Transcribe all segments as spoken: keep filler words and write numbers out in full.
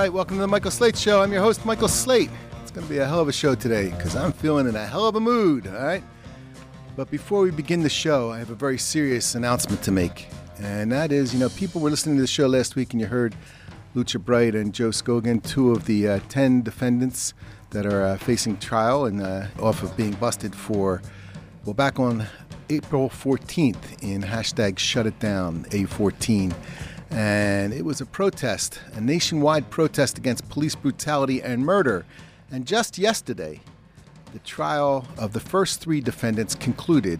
right, welcome to the Michael Slate Show. I'm your host, Michael Slate. It's going to be a hell of a show today because I'm feeling in a hell of a mood, all right? But before we begin the show, I have a very serious announcement to make. And that is, you know, people were listening to the show last week and you heard Lucia Bright and Joe Scogan, two of the uh, ten defendants that are uh, facing trial and uh, off of being busted for, well, back on April fourteenth in hashtag Shut It Down, A fourteen. And it was a protest, a nationwide protest against police brutality and murder. And just yesterday, the trial of the first three defendants concluded.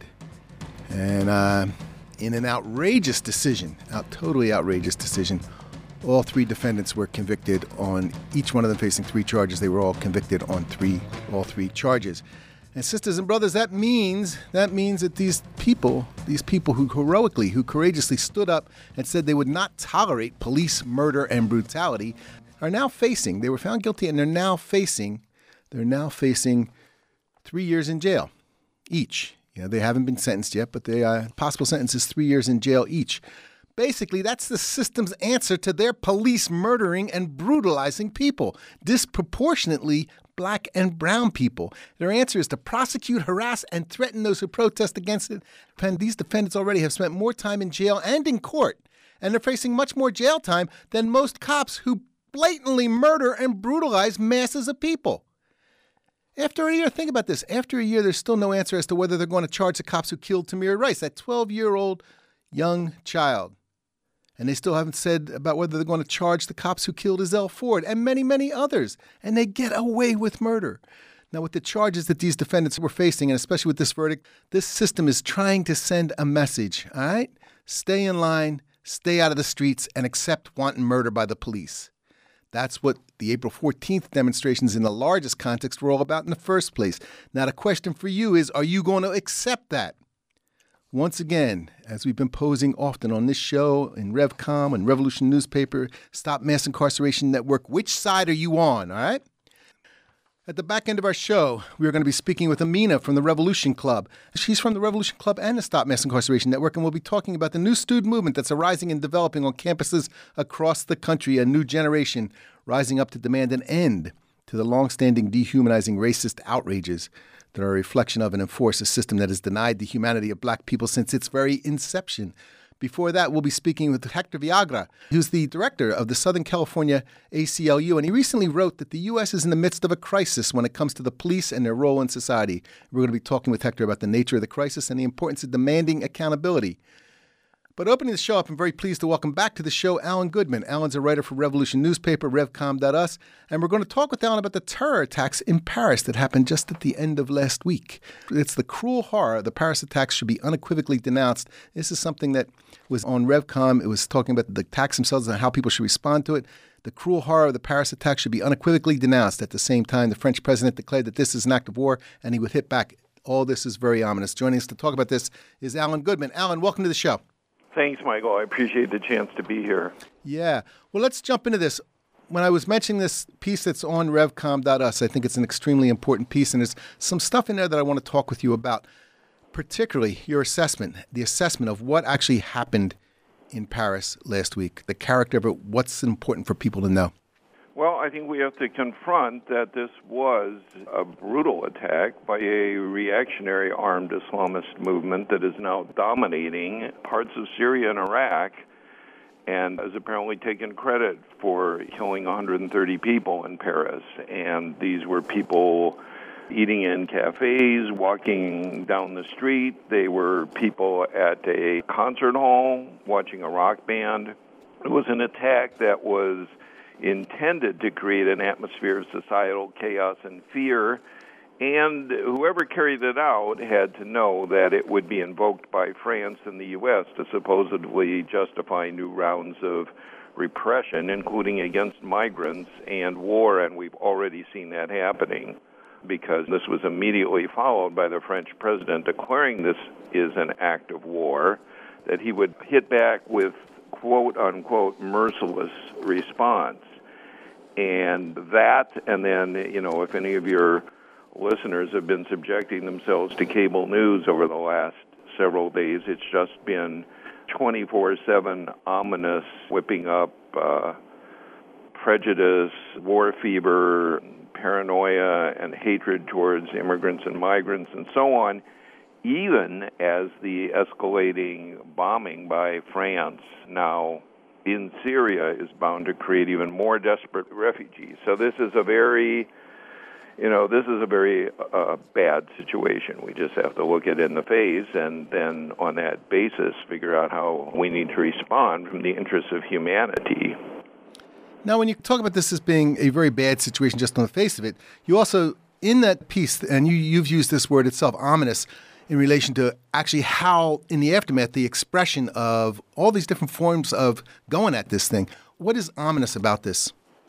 And uh, in an outrageous decision, a totally outrageous decision, all three defendants were convicted on, each one of them facing three charges. They were all convicted on three, all three charges. And sisters and brothers, that means that means that these people, these people who heroically, who courageously stood up and said they would not tolerate police murder and brutality, are now facing, they were found guilty and they're now facing, they're now facing three years in jail each. You know, they haven't been sentenced yet, but the uh, possible sentence is three years in jail each. Basically, that's the system's answer to their police murdering and brutalizing people, disproportionately black and brown people. Their answer is to prosecute, harass, and threaten those who protest against it. And these defendants already have spent more time in jail and in court, and they're facing much more jail time than most cops who blatantly murder and brutalize masses of people. After a year, think about this. After a year, there's still no answer as to whether they're going to charge the cops who killed Tamir Rice, that twelve-year-old young child. And they still haven't said about whether they're going to charge the cops who killed Ezell Ford and many, many others. And they get away with murder. Now, with the charges that these defendants were facing, and especially with this verdict, this system is trying to send a message, all right? Stay in line, stay out of the streets, and accept wanton murder by the police. That's what the April fourteenth demonstrations in the largest context were all about in the first place. Now, the question for you is, are you going to accept that? Once again, as we've been posing often on this show, in RevCom and Revolution Newspaper, Stop Mass Incarceration Network, which side are you on, all right? At the back end of our show, we are going to be speaking with Amina from the Revolution Club. She's from the Revolution Club and the Stop Mass Incarceration Network, and we'll be talking about the new student movement that's arising and developing on campuses across the country, a new generation rising up to demand an end to the longstanding dehumanizing racist outrages that are a reflection of and enforce a system that has denied the humanity of black people since its very inception. Before that, we'll be speaking with Hector Villagra, who's the director of the Southern California A C L U, and he recently wrote that the U S is in the midst of a crisis when it comes to the police and their role in society. We're going to be talking with Hector about the nature of the crisis and the importance of demanding accountability. But opening the show up, I'm very pleased to welcome back to the show Alan Goodman. Alan's a writer for Revolution Newspaper, Revcom dot U S, and we're going to talk with Alan about the terror attacks in Paris that happened just at the end of last week. It's the cruel horror. The Paris attacks should be unequivocally denounced. This is something that was on Revcom. It was talking about the attacks themselves and how people should respond to it. The cruel horror of the Paris attacks should be unequivocally denounced. At the same time, the French president declared that this is an act of war, and he would hit back. All this is very ominous. Joining us to talk about this is Alan Goodman. Alan, welcome to the show. Thanks, Michael. I appreciate the chance to be here. Yeah. Well, let's jump into this. When I was mentioning this piece that's on Revcom dot U S, I think it's an extremely important piece, and there's some stuff in there that I want to talk with you about, particularly your assessment, the assessment of what actually happened in Paris last week, the character of it, what's important for people to know. Well, I think we have to confront that this was a brutal attack by a reactionary armed Islamist movement that is now dominating parts of Syria and Iraq and has apparently taken credit for killing one hundred thirty people in Paris. And these were people eating in cafes, walking down the street. They were people at a concert hall watching a rock band. It was an attack that was intended to create an atmosphere of societal chaos and fear, and whoever carried it out had to know that it would be invoked by France and the U S to supposedly justify new rounds of repression, including against migrants and war, and we've already seen that happening because this was immediately followed by the French president declaring this is an act of war, that he would hit back with quote-unquote merciless response. And that, and then, you know, if any of your listeners have been subjecting themselves to cable news over the last several days, it's just been twenty-four seven ominous, whipping up uh, prejudice, war fever, paranoia, and hatred towards immigrants and migrants and so on, even as the escalating bombing by France now in Syria is bound to create even more desperate refugees. So this is a very, you know, this is a very uh, bad situation. We just have to look it in the face and then on that basis figure out how we need to respond from the interests of humanity. Now, when you talk about this as being a very bad situation just on the face of it, you also, in that piece, and you, you've used this word itself, ominous, in relation to actually how, in the aftermath, the expression of all these different forms of going at this thing. What is ominous about this?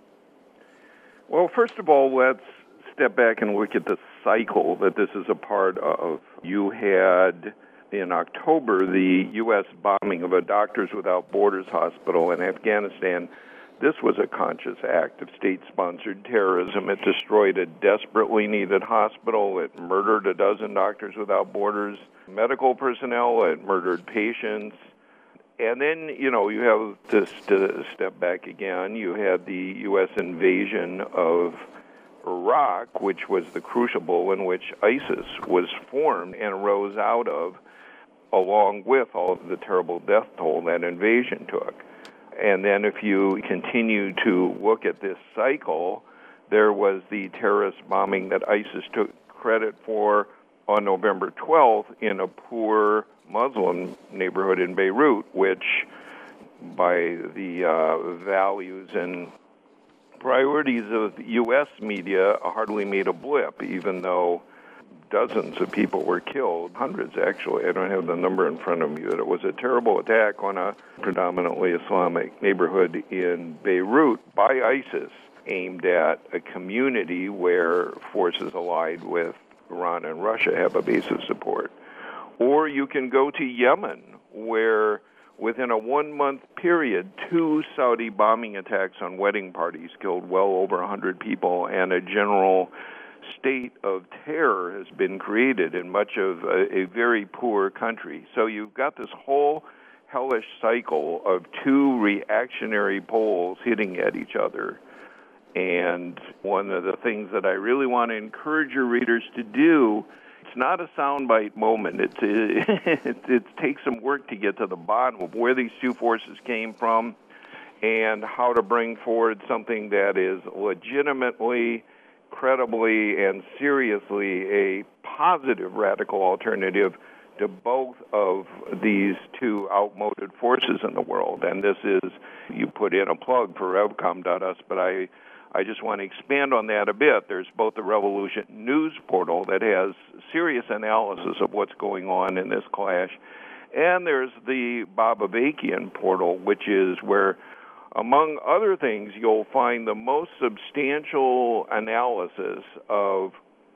Well, first of all, let's step back and look at the cycle that this is a part of. You had, in October, the U S bombing of a Doctors Without Borders hospital in Afghanistan. This was a conscious act of state-sponsored terrorism. It destroyed a desperately needed hospital. It murdered a dozen Doctors Without Borders medical personnel. It murdered patients. And then, you know, you have to st- step back again. You had the U S invasion of Iraq, which was the crucible in which ISIS was formed and rose out of, along with all of the terrible death toll that invasion took. And then if you continue to look at this cycle, there was the terrorist bombing that ISIS took credit for on November twelfth in a poor Muslim neighborhood in Beirut, which by the uh, values and priorities of U S media hardly made a blip, even though dozens of people were killed, hundreds actually. I don't have the number in front of me, but it was a terrible attack on a predominantly Islamic neighborhood in Beirut by ISIS, aimed at a community where forces allied with Iran and Russia have a base of support. Or you can go to Yemen, where within a one-month period, two Saudi bombing attacks on wedding parties killed well over one hundred people, and a general state of terror has been created in much of a, a very poor country. So you've got this whole hellish cycle of two reactionary poles hitting at each other. And one of the things that I really want to encourage your readers to do, it's not a soundbite moment. It's, it, it, it takes some work to get to the bottom of where these two forces came from and how to bring forward something that is legitimately, credibly, and seriously a positive radical alternative to both of these two outmoded forces in the world. And this is, you put in a plug for revcom dot u s, but I, I just want to expand on that a bit. There's both the Revolution News portal that has serious analysis of what's going on in this clash, and there's the Bob Avakian portal, which is where, among other things, you'll find the most substantial analysis of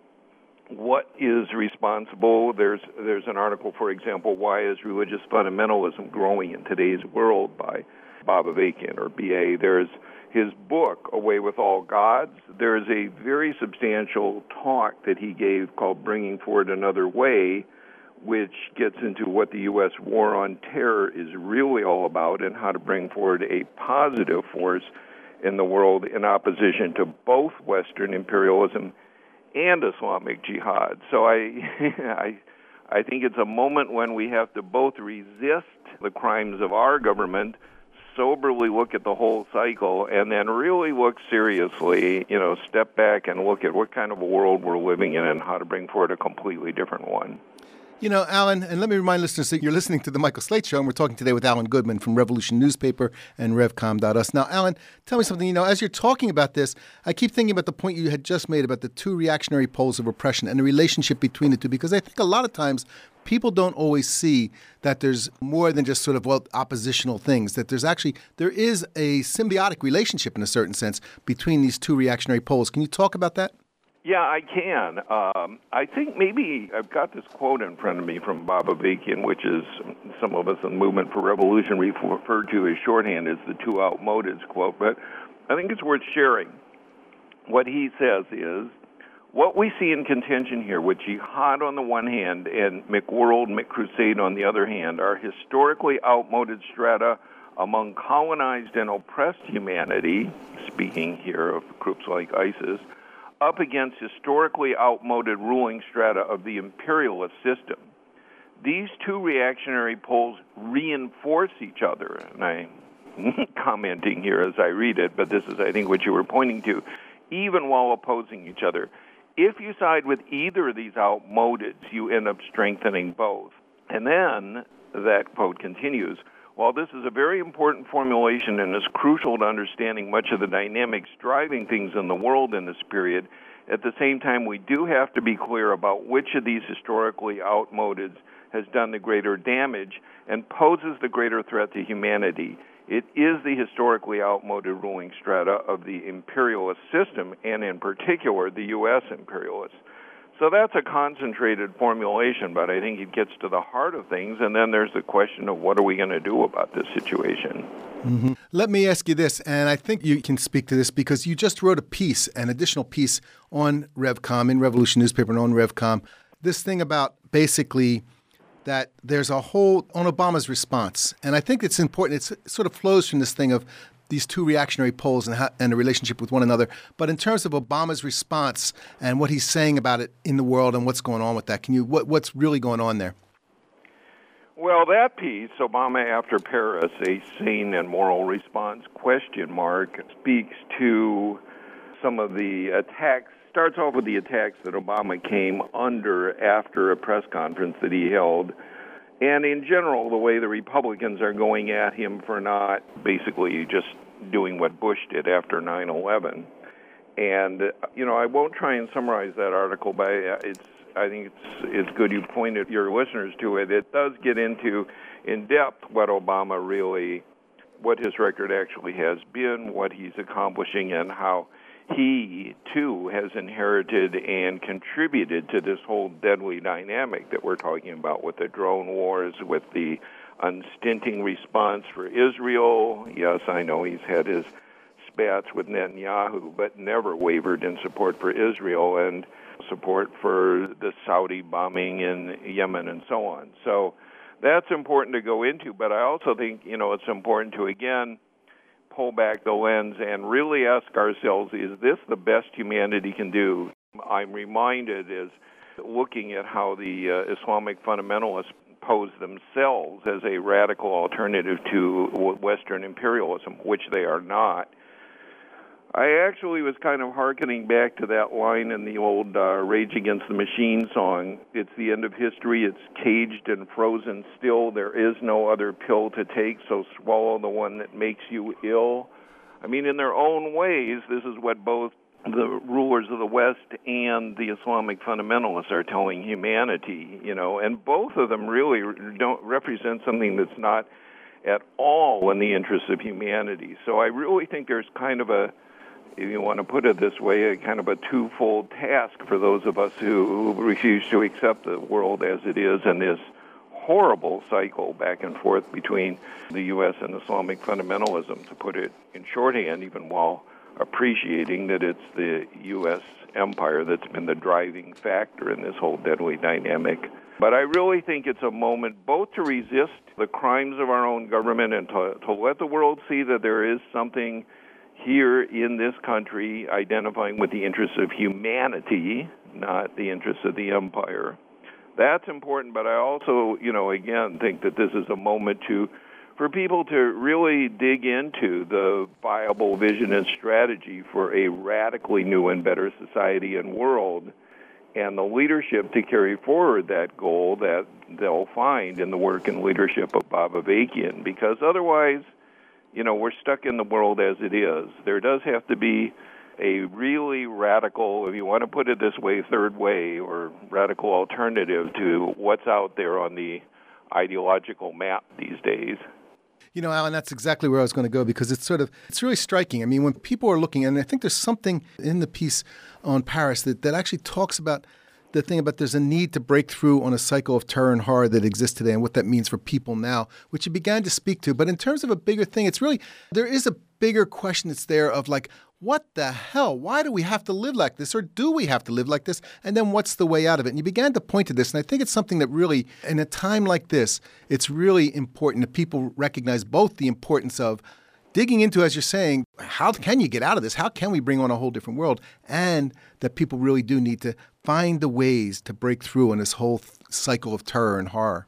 what is responsible. There's there's an article, for example, Why is Religious Fundamentalism Growing in Today's World by Bob Avakian, or B A. There's his book, Away with All Gods. There's a very substantial talk that he gave called Bringing Forward Another Way, which gets into what the U S war on terror is really all about and how to bring forward a positive force in the world in opposition to both Western imperialism and Islamic jihad. So I, I, I think it's a moment when we have to both resist the crimes of our government, soberly look at the whole cycle, and then really look seriously, you know, step back and look at what kind of a world we're living in and how to bring forward a completely different one. You know, Alan, and let me remind listeners that you're listening to The Michael Slate Show, and we're talking today with Alan Goodman from Revolution Newspaper and revcom dot u s. Now, Alan, tell me something. You know, as you're talking about this, I keep thinking about the point you had just made about the two reactionary poles of repression and the relationship between the two, because I think a lot of times people don't always see that there's more than just sort of, well, oppositional things, that there's actually, there is a symbiotic relationship in a certain sense between these two reactionary poles. Can you talk about that? Yeah, I can. Um, I think maybe I've got this quote in front of me from Bob Avakian, which is some of us in the Movement for Revolution refer to as shorthand as the two outmodeds quote, but I think it's worth sharing. What he says is, what we see in contention here with jihad on the one hand and McWorld, McCrusade on the other hand are historically outmoded strata among colonized and oppressed humanity, speaking here of groups like ISIS, up against historically outmoded ruling strata of the imperialist system. These two reactionary poles reinforce each other, and I'm commenting here as I read it, but this is, I think, what you were pointing to, even while opposing each other. If you side with either of these outmodeds, you end up strengthening both. And then that quote continues, while this is a very important formulation and is crucial to understanding much of the dynamics driving things in the world in this period, at the same time, we do have to be clear about which of these historically outmodeds has done the greater damage and poses the greater threat to humanity. It is the historically outmoded ruling strata of the imperialist system, and in particular, the U S imperialists. So that's a concentrated formulation, but I think it gets to the heart of things, and then there's the question of what are we going to do about this situation. Mm-hmm. Let me ask you this, and I think you can speak to this because you just wrote a piece, an additional piece on RevCom, in Revolution newspaper and on RevCom, this thing about basically that there's a whole, on Obama's response, and I think it's important, it's, it sort of flows from this thing of these two reactionary poles and, how, and the relationship with one another. But in terms of Obama's response and what he's saying about it in the world and what's going on with that, can you what, what's really going on there? Well, that piece, Obama After Paris, A Sane and Moral Response, question mark, speaks to some of the attacks, starts off with the attacks that Obama came under after a press conference that he held. And in general, the way the Republicans are going at him for not basically just doing what Bush did after nine eleven. And, you know, I won't try and summarize that article, but it's, I think it's, it's good you pointed your listeners to it. It does get into, in depth, what Obama really, what his record actually has been, what he's accomplishing, and how he, too, has inherited and contributed to this whole deadly dynamic that we're talking about with the drone wars, with the unstinting response for Israel. Yes, I know he's had his spats with Netanyahu, but never wavered in support for Israel and support for the Saudi bombing in Yemen and so on. So that's important to go into, but I also think, you know, it's important to, again, pull back the lens and really ask ourselves, is this the best humanity can do? I'm reminded as looking at how the uh, Islamic fundamentalists pose themselves as a radical alternative to Western imperialism, which they are not. I actually was kind of hearkening back to that line in the old uh, Rage Against the Machine song. It's the end of history. It's caged and frozen still. There is no other pill to take, so swallow the one that makes you ill. I mean, in their own ways, this is what both the rulers of the West and the Islamic fundamentalists are telling humanity, you know, and both of them really don't represent something that's not at all in the interests of humanity. So I really think there's kind of a, if you want to put it this way, a kind of a twofold task for those of us who refuse to accept the world as it is and this horrible cycle back and forth between the U S and Islamic fundamentalism, to put it in shorthand, even while appreciating that it's the U S empire that's been the driving factor in this whole deadly dynamic. But I really think it's a moment both to resist the crimes of our own government and to, to let the world see that there is something here in this country identifying with the interests of humanity, not the interests of the empire. That's important, but I also, you know, again, think that this is a moment to, for people to really dig into the viable vision and strategy for a radically new and better society and world, and the leadership to carry forward that goal that they'll find in the work and leadership of Bob Avakian, because otherwise, you know, we're stuck in the world as it is. There does have to be a really radical, if you want to put it this way, third way or radical alternative to what's out there on the ideological map these days. You know, Alan, that's exactly where I was going to go, because it's sort of, it's really striking. I mean, when people are looking, and I think there's something in the piece on Paris that, that actually talks about the thing about there's a need to break through on a cycle of terror and horror that exists today and what that means for people now, which you began to speak to. But in terms of a bigger thing, it's really, there is a bigger question that's there of like, what the hell? Why do we have to live like this? Or do we have to live like this? And then what's the way out of it? And you began to point to this. And I think it's something that really, in a time like this, it's really important that people recognize both the importance of digging into, as you're saying, how can you get out of this? How can we bring on a whole different world? And that people really do need to find the ways to break through in this whole th- cycle of terror and horror.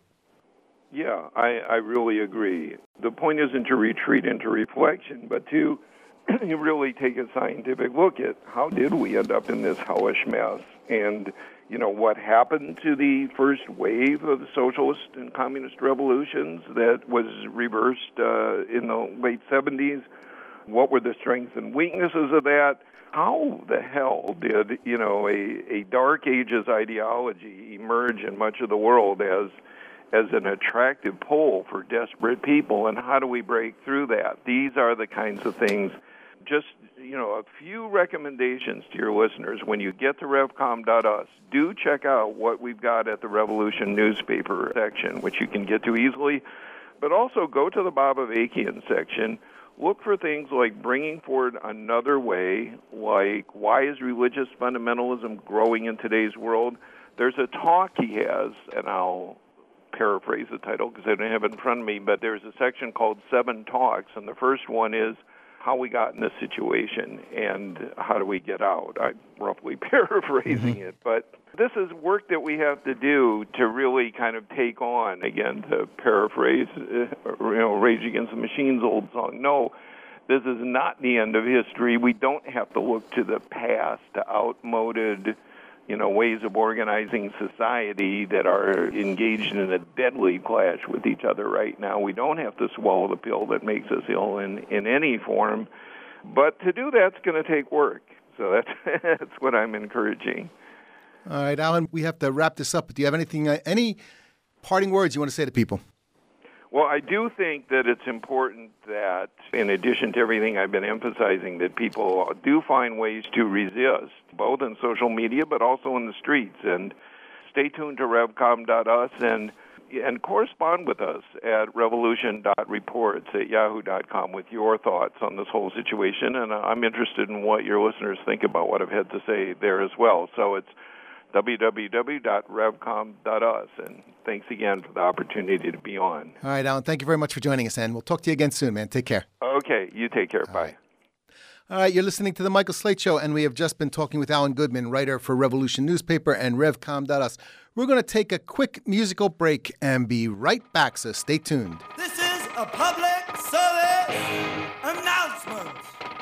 Yeah, I, I really agree. The point isn't to retreat into reflection, but to really take a scientific look at how did we end up in this hellish mess, and you know what happened to the first wave of socialist and communist revolutions that was reversed uh, in the late seventies. What were the strengths and weaknesses of that? How the hell did you know a, a Dark Ages ideology emerge in much of the world as as an attractive pull for desperate people, and how do we break through that? These are the kinds of things. Just, you know, a few recommendations to your listeners. When you get to revcom dot u s, do check out what we've got at the Revolution newspaper section, which you can get to easily. But also go to the Bob Avakian section. Look for things like bringing forward another way, like why is religious fundamentalism growing in today's world? There's a talk he has, and I'll paraphrase the title because I don't have it in front of me, but there's a section called Seven Talks, and the first one is how we got in this situation and how do we get out. I'm roughly paraphrasing mm-hmm. it, but this is work that we have to do to really kind of take on, again, to paraphrase, you know, Rage Against the Machine's old song. No, this is not the end of history. We don't have to look to the past, to outmoded, you know, ways of organizing society that are engaged in a deadly clash with each other right now. We don't have to swallow the pill that makes us ill in, in any form. But to do that's going to take work. So that's, that's what I'm encouraging. All right, Alan, we have to wrap this up. But do you have anything, uh, any parting words you want to say to people? Well, I do think that it's important that, in addition to everything I've been emphasizing, that people do find ways to resist, both in social media but also in the streets. And stay tuned to revcom dot u s and and correspond with us at revolution dot reports at yahoo dot com with your thoughts on this whole situation. And I'm interested in what your listeners think about what I've had to say there as well. So it's w w w dot revcom dot u s. And thanks again for the opportunity to be on. All right, Alan, thank you very much for joining us, and we'll talk to you again soon, man. Take care. Okay, you take care. All Bye. Right. All right, you're listening to The Michael Slate Show, and we have just been talking with Alan Goodman, writer for Revolution Newspaper and revcom dot u s. We're going to take a quick musical break and be right back, so stay tuned. This is a public service announcement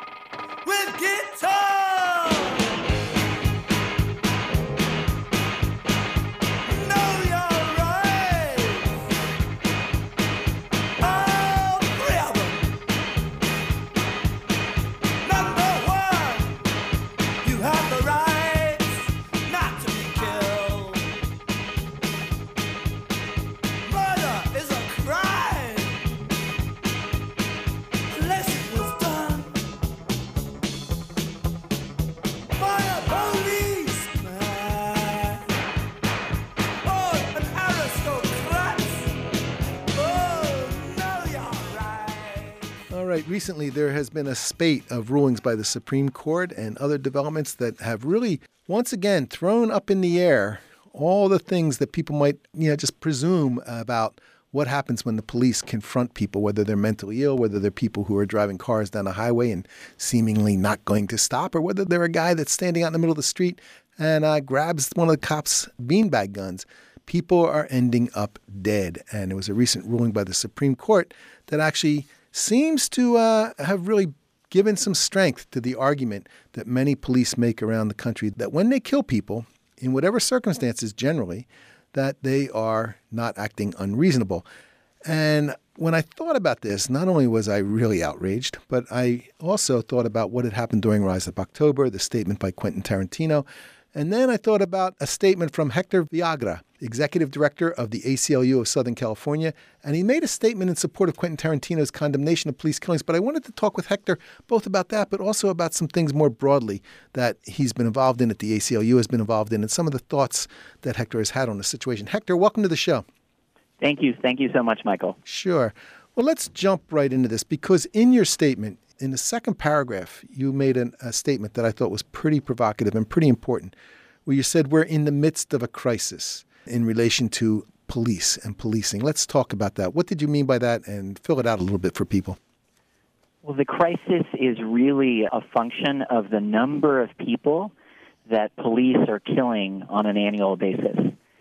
with guitar. Recently, there has been a spate of rulings by the Supreme Court and other developments that have really, once again, thrown up in the air all the things that people might, you know, just presume about what happens when the police confront people, whether they're mentally ill, whether they're people who are driving cars down a highway and seemingly not going to stop, or whether they're a guy that's standing out in the middle of the street and uh, grabs one of the cops' beanbag guns. People are ending up dead. And it was a recent ruling by the Supreme Court that actually seems to uh, have really given some strength to the argument that many police make around the country that when they kill people, in whatever circumstances generally, that they are not acting unreasonable. And when I thought about this, not only was I really outraged, but I also thought about what had happened during Rise Up October, the statement by Quentin Tarantino. And then I thought about a statement from Hector Villagra, executive director of the A C L U of Southern California. And he made a statement in support of Quentin Tarantino's condemnation of police killings. But I wanted to talk with Hector both about that, but also about some things more broadly that he's been involved in, that the A C L U has been involved in, and some of the thoughts that Hector has had on the situation. Hector, welcome to the show. Thank you. Thank you so much, Michael. Sure. Well, let's jump right into this, because in your statement, in the second paragraph, you made an, a statement that I thought was pretty provocative and pretty important, where you said we're in the midst of a crisis in relation to police and policing. Let's talk about that. What did you mean by that? And fill it out a little bit for people. Well, the crisis is really a function of the number of people that police are killing on an annual basis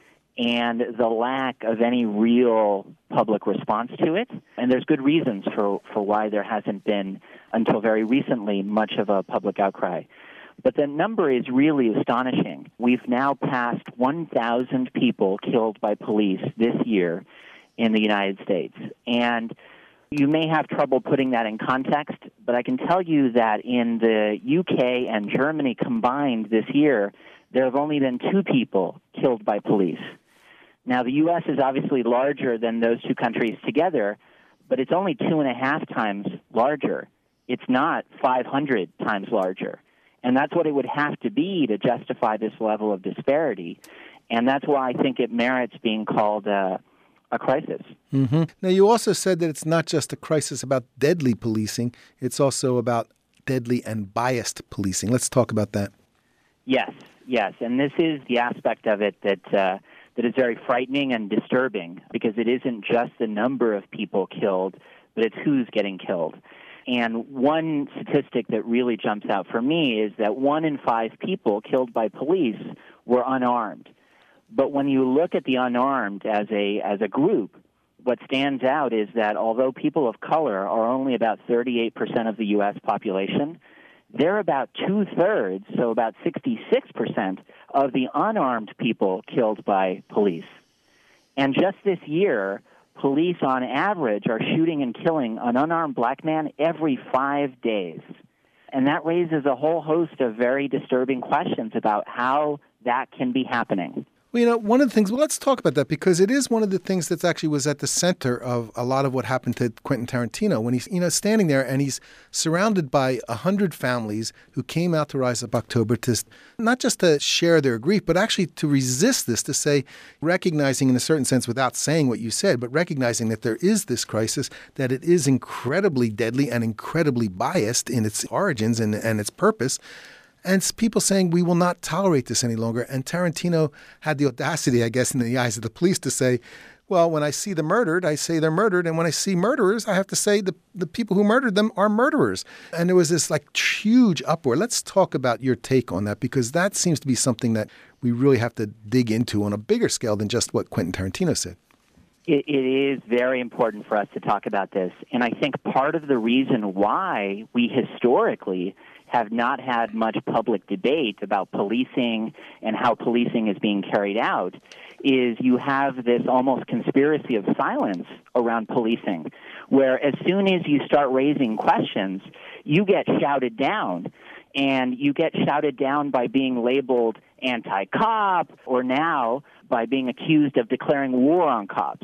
and the lack of any real public response to it. And there's good reasons for, for why there hasn't been, until very recently, much of a public outcry. But the number is really astonishing. We've now passed one thousand people killed by police this year in the United States. And you may have trouble putting that in context, but I can tell you that in the U K and Germany combined this year, there have only been two people killed by police. Now, the U S is obviously larger than those two countries together, but it's only two and a half times larger. It's not five hundred times larger. And that's what it would have to be to justify this level of disparity. And that's why I think it merits being called a, a crisis. Mm-hmm. Now, you also said that it's not just a crisis about deadly policing. It's also about deadly and biased policing. Let's talk about that. Yes, yes. And this is the aspect of it that uh, that is very frightening and disturbing, because it isn't just the number of people killed, but it's who's getting killed. And one statistic that really jumps out for me is that one in five people killed by police were unarmed. But when you look at the unarmed as a as a group, what stands out is that although people of color are only about thirty-eight percent of the U S population, they're about two-thirds, so about sixty-six percent of the unarmed people killed by police. And just this year, police on average are shooting and killing an unarmed black man every five days. And that raises a whole host of very disturbing questions about how that can be happening. Well, you know, one of the things, well, let's talk about that, because it is one of the things that actually was at the center of a lot of what happened to Quentin Tarantino when he's, you know, standing there and he's surrounded by a hundred families who came out to Rise Up October to not just to share their grief, but actually to resist this, to say, recognizing in a certain sense without saying what you said, but recognizing that there is this crisis, that it is incredibly deadly and incredibly biased in its origins and, and its purpose. And people saying, we will not tolerate this any longer. And Tarantino had the audacity, I guess, in the eyes of the police to say, well, when I see the murdered, I say they're murdered. And when I see murderers, I have to say the, the people who murdered them are murderers. And there was this like huge uproar. Let's talk about your take on that, because that seems to be something that we really have to dig into on a bigger scale than just what Quentin Tarantino said. It, it is very important for us to talk about this. And I think part of the reason why we historically have not had much public debate about policing and how policing is being carried out is you have this almost conspiracy of silence around policing, where as soon as you start raising questions, you get shouted down. And you get shouted down by being labeled anti-cop, or now by being accused of declaring war on cops.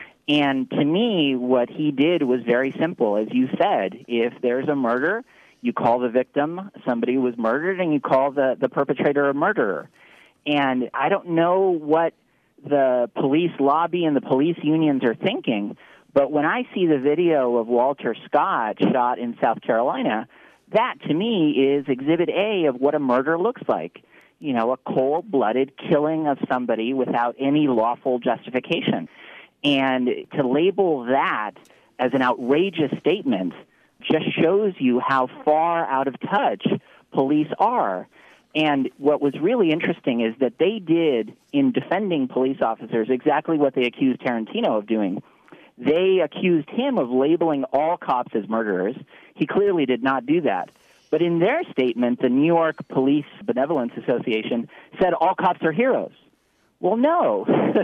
And to me, what he did was very simple. As you said, if there's a murder, you call the victim somebody who was murdered, and you call the, the perpetrator a murderer. And I don't know what the police lobby and the police unions are thinking, but when I see the video of Walter Scott shot in South Carolina, that to me is Exhibit A of what a murder looks like. You know, a cold-blooded killing of somebody without any lawful justification. And to label that as an outrageous statement just shows you how far out of touch police are. And what was really interesting is that they did, in defending police officers, exactly what they accused Tarantino of doing. They accused him of labeling all cops as murderers. He clearly did not do that. But in their statement, the New York Police Benevolence Association said all cops are heroes. Well, no.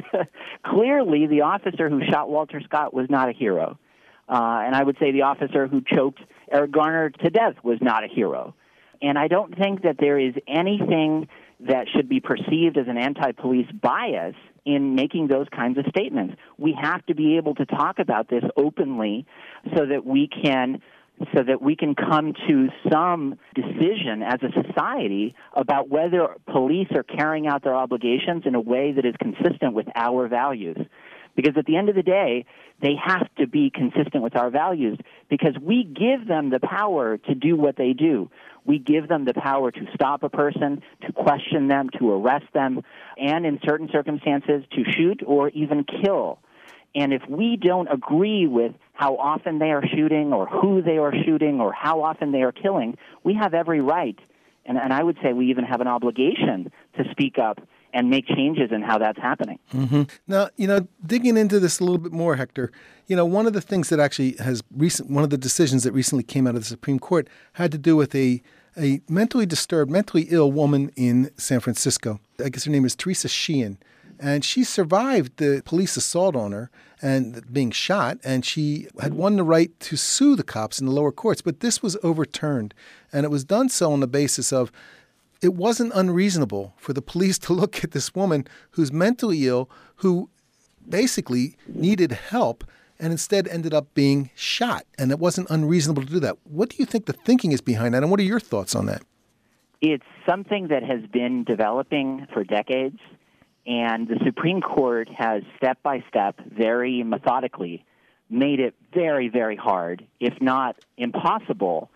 Clearly, the officer who shot Walter Scott was not a hero. Uh, and I would say the officer who choked Eric Garner to death was not a hero. And I don't think that there is anything that should be perceived as an anti-police bias in making those kinds of statements. We have to be able to talk about this openly so that we can so that we can come to some decision as a society about whether police are carrying out their obligations in a way that is consistent with our values. Because at the end of the day, they have to be consistent with our values because we give them the power to do what they do. We give them the power to stop a person, to question them, to arrest them, and in certain circumstances, to shoot or even kill. And if we don't agree with how often they are shooting or who they are shooting or how often they are killing, we have every right, and, and I would say we even have an obligation to speak up and make changes in how that's happening. Mm-hmm. Now, you know, digging into this a little bit more, Hector, you know, one of the things that actually has recent, one of the decisions that recently came out of the Supreme Court had to do with a a mentally disturbed, mentally ill woman in San Francisco. I guess her name is Teresa Sheehan. And she survived the police assault on her and being shot, and she had won the right to sue the cops in the lower courts. But this was overturned, and it was done so on the basis of it wasn't unreasonable for the police to look at this woman who's mentally ill, who basically needed help, and instead ended up being shot. And it wasn't unreasonable to do that. What do you think the thinking is behind that, and what are your thoughts on that? It's something that has been developing for decades. And the Supreme Court has step-by-step, very methodically, made it very, very hard, if not impossible,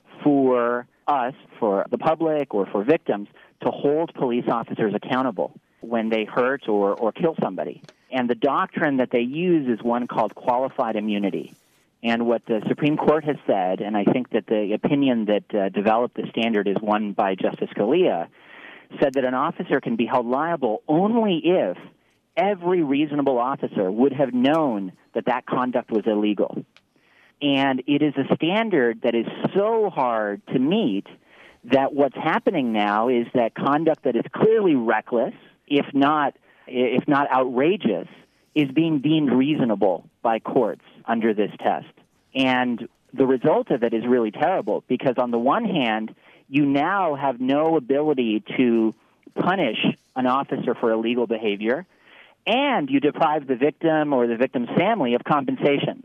for us, for the public or for victims, to hold police officers accountable when they hurt or, or kill somebody. And the doctrine that they use is one called qualified immunity. And what the Supreme Court has said, and I think that the opinion that uh, developed the standard is one by Justice Scalia, said that an officer can be held liable only if every reasonable officer would have known that that conduct was illegal. And it is a standard that is so hard to meet that what's happening now is that conduct that is clearly reckless, if not if not outrageous, is being deemed reasonable by courts under this test. And the result of it is really terrible because on the one hand, you now have no ability to punish an officer for illegal behavior, and you deprive the victim or the victim's family of compensation.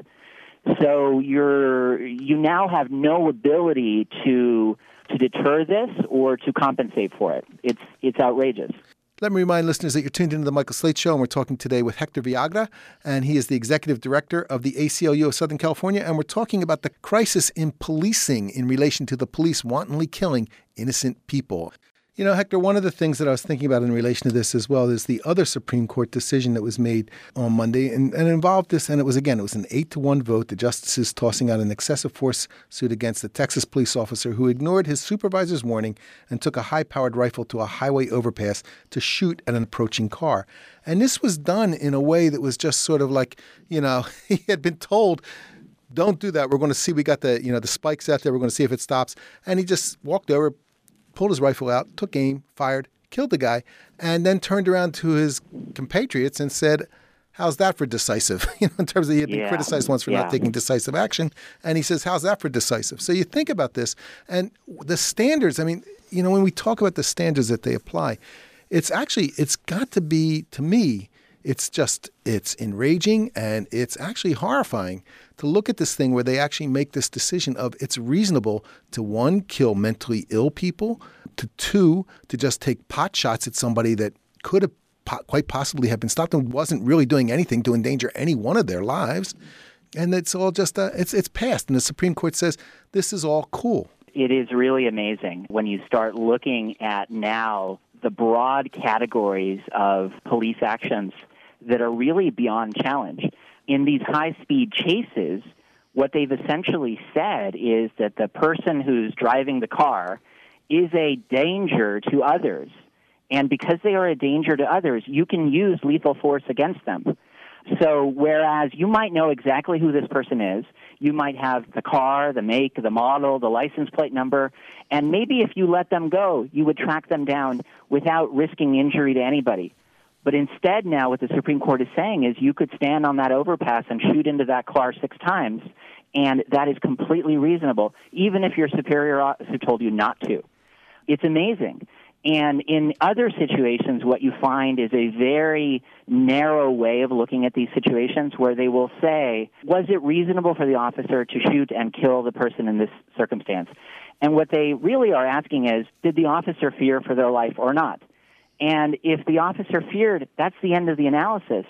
So you're you now have no ability to to deter this or to compensate for it. It's it's outrageous. Let me remind listeners that you're tuned into the Michael Slate Show, and we're talking today with Hector Villagra, and he is the executive director of the A C L U of Southern California, and we're talking about the crisis in policing in relation to the police wantonly killing innocent people. You know, Hector, one of the things that I was thinking about in relation to this as well is the other Supreme Court decision that was made on Monday, and, and it involved this, and it was, again, it was an eight to one vote, the justices tossing out an excessive force suit against a Texas police officer who ignored his supervisor's warning and took a high-powered rifle to a highway overpass to shoot at an approaching car. And this was done in a way that was just sort of like, you know, he had been told, don't do that. We're going to see, we got the, you know, the spikes out there. We're going to see if it stops. And he just walked over, pulled his rifle out, took aim, fired, killed the guy, and then turned around to his compatriots and said, how's that for decisive? You know, in terms of he had been yeah. criticized once for yeah. not taking decisive action. And he says, how's that for decisive? So you think about this and the standards. I mean, you know, when we talk about the standards that they apply, it's actually, it's got to be, to me, it's just, it's enraging and it's actually horrifying to look at this thing where they actually make this decision of it's reasonable to, one, kill mentally ill people, to two, to just take pot shots at somebody that could have po- quite possibly have been stopped and wasn't really doing anything to endanger any one of their lives. And it's all just, uh, it's, it's passed. And the Supreme Court says this is all cool. It is really amazing when you start looking at now the broad categories of police actions that are really beyond challenge. In these high-speed chases, what they've essentially said is that the person who's driving the car is a danger to others. And because they are a danger to others, you can use lethal force against them. So whereas you might know exactly who this person is, you might have the car, the make, the model, the license plate number, and maybe if you let them go, you would track them down without risking injury to anybody. But instead now what the Supreme Court is saying is you could stand on that overpass and shoot into that car six times, and that is completely reasonable, even if your superior officer told you not to. It's amazing. And in other situations, what you find is a very narrow way of looking at these situations where they will say, was it reasonable for the officer to shoot and kill the person in this circumstance? And what they really are asking is, did the officer fear for their life or not? And if the officer feared, that's the end of the analysis.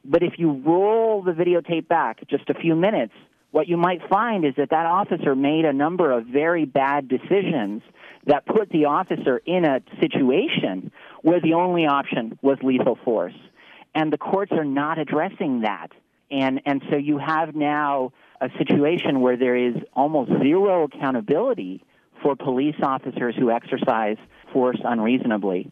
But if you roll the videotape back just a few minutes, what you might find is that that officer made a number of very bad decisions that put the officer in a situation where the only option was lethal force. And the courts are not addressing that. And and so you have now a situation where there is almost zero accountability for police officers who exercise force unreasonably.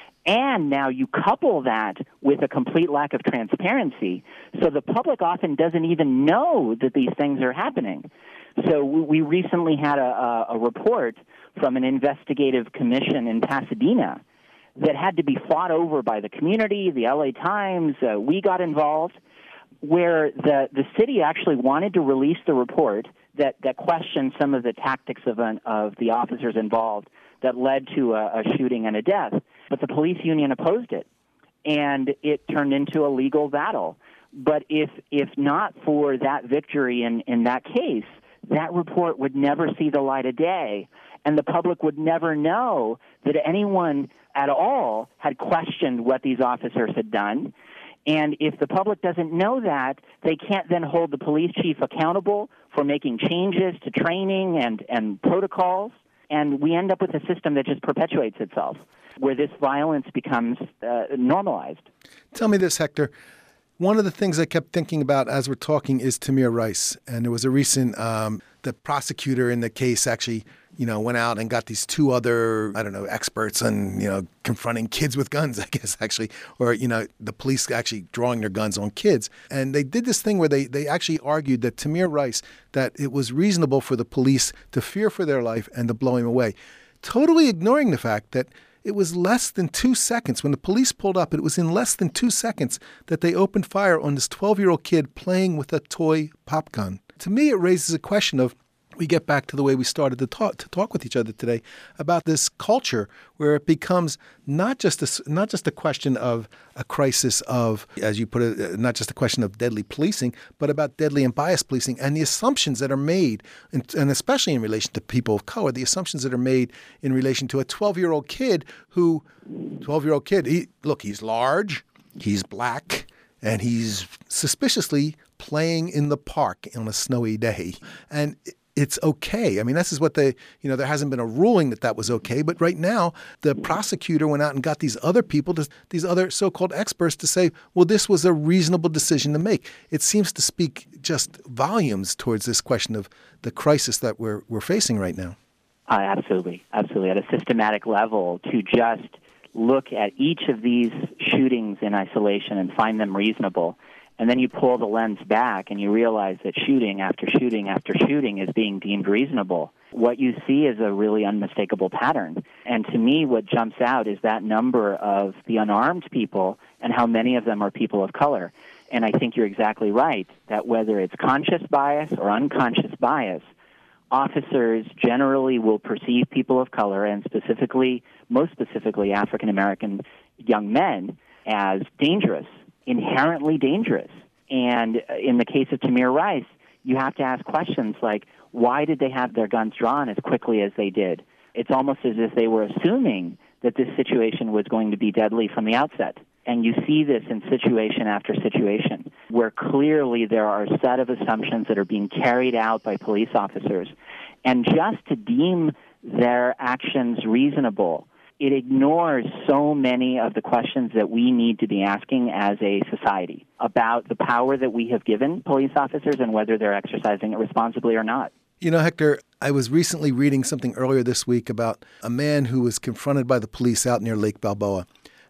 And now you couple that with a complete lack of transparency, so the public often doesn't even know that these things are happening. So we recently had a, a report from an investigative commission in Pasadena that had to be fought over by the community, the L A Times, uh, we got involved, where the, the city actually wanted to release the report that, that questioned some of the tactics of, an, of the officers involved that led to a, a shooting and a death. But the police union opposed it, and it turned into a legal battle. But if if not for that victory in, in that case, that report would never see the light of day, and the public would never know that anyone at all had questioned what these officers had done. And if the public doesn't know that, they can't then hold the police chief accountable for making changes to training and, and protocols. And we end up with a system that just perpetuates itself, where this violence becomes uh, normalized. Tell me this, Hector. One of the things I kept thinking about as we're talking is Tamir Rice. And there was a recent, um, the prosecutor in the case actually, you know, went out and got these two other, I don't know, experts on, you know, confronting kids with guns, I guess, actually, or, you know, the police actually drawing their guns on kids. And they did this thing where they, they actually argued that Tamir Rice, that it was reasonable for the police to fear for their life and to blow him away, totally ignoring the fact that it was less than two seconds. When the police pulled up, it was in less than two seconds that they opened fire on this twelve-year-old kid playing with a toy pop gun. To me, it raises a question of, we get back to the way we started to talk to talk with each other today about this culture where it becomes not just a, not just a question of a crisis of, as you put it, not just a question of deadly policing, but about deadly and biased policing and the assumptions that are made, and, and especially in relation to people of color, the assumptions that are made in relation to a twelve-year-old kid who, twelve-year-old kid, he, look, he's large, he's black, and he's suspiciously playing in the park on a snowy day. And it's okay. I mean, this is what they, you know, there hasn't been a ruling that that was okay. But right now, the prosecutor went out and got these other people, to, these other so-called experts to say, well, this was a reasonable decision to make. It seems to speak just volumes towards this question of the crisis that we're we're facing right now. Uh, absolutely. Absolutely. At a systematic level, to just look at each of these shootings in isolation and find them reasonable. And then you pull the lens back and you realize that shooting after shooting after shooting is being deemed reasonable. What you see is a really unmistakable pattern. And to me, what jumps out is that number of the unarmed people and how many of them are people of color. And I think you're exactly right, that whether it's conscious bias or unconscious bias, officers generally will perceive people of color, and specifically, most specifically African-American young men, as dangerous. Inherently dangerous. And in the case of Tamir Rice, you have to ask questions like, why did they have their guns drawn as quickly as they did? It's almost as if they were assuming that this situation was going to be deadly from the outset. And you see this in situation after situation, where clearly there are a set of assumptions that are being carried out by police officers. And just to deem their actions reasonable, it ignores so many of the questions that we need to be asking as a society about the power that we have given police officers and whether they're exercising it responsibly or not. You know, Hector, I was recently reading something earlier this week about a man who was confronted by the police out near Lake Balboa.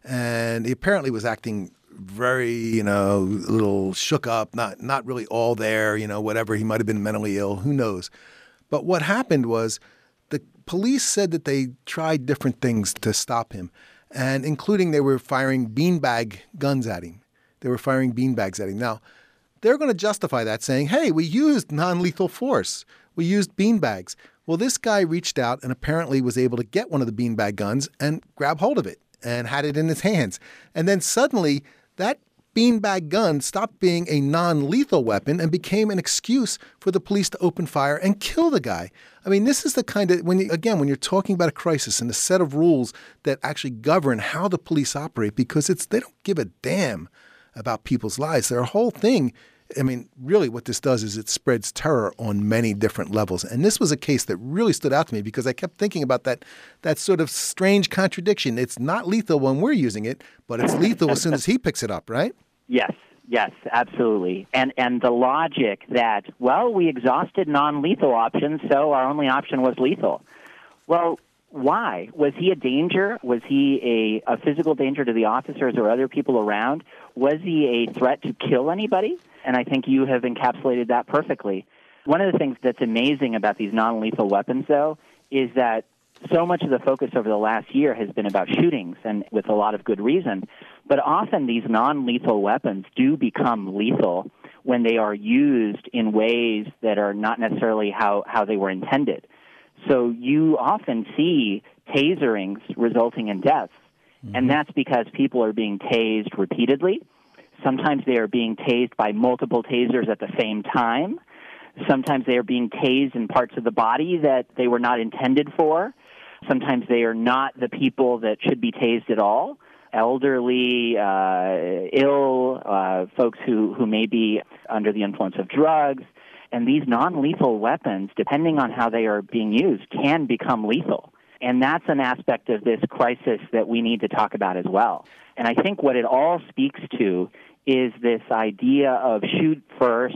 And he apparently was acting very, you know, a little shook up, not not really all there, you know, whatever. He might have been mentally ill. Who knows? But what happened was, the police said that they tried different things to stop him, and including they were firing beanbag guns at him. They were firing beanbags at him. Now, they're going to justify that, saying, hey, we used non-lethal force. We used beanbags. Well, this guy reached out and apparently was able to get one of the beanbag guns and grab hold of it and had it in his hands. And then suddenly that beanbag gun stopped being a non-lethal weapon and became an excuse for the police to open fire and kill the guy. I mean, this is the kind of, when you, again, when you're talking about a crisis and a set of rules that actually govern how the police operate, because it's they don't give a damn about people's lives. Their whole thing, I mean, really what this does is it spreads terror on many different levels. And this was a case that really stood out to me because I kept thinking about that that sort of strange contradiction. It's not lethal when we're using it, but it's lethal as soon as he picks it up, right? Yes, yes, absolutely. And and the logic that, well, we exhausted non-lethal options, so our only option was lethal. Well, why? Was he a danger? Was he a, a physical danger to the officers or other people around? Was he a threat to kill anybody? And I think you have encapsulated that perfectly. One of the things that's amazing about these non-lethal weapons, though, is that so much of the focus over the last year has been about shootings, and with a lot of good reason. But often these non-lethal weapons do become lethal when they are used in ways that are not necessarily how, how they were intended. So you often see taserings resulting in deaths, mm-hmm. and that's because people are being tased repeatedly. Sometimes they are being tased by multiple tasers at the same time. Sometimes they are being tased in parts of the body that they were not intended for. Sometimes they are not the people that should be tased at all. Elderly, uh, ill, uh, folks who, who may be under the influence of drugs. And these non-lethal weapons, depending on how they are being used, can become lethal. And that's an aspect of this crisis that we need to talk about as well. And I think what it all speaks to is this idea of shoot first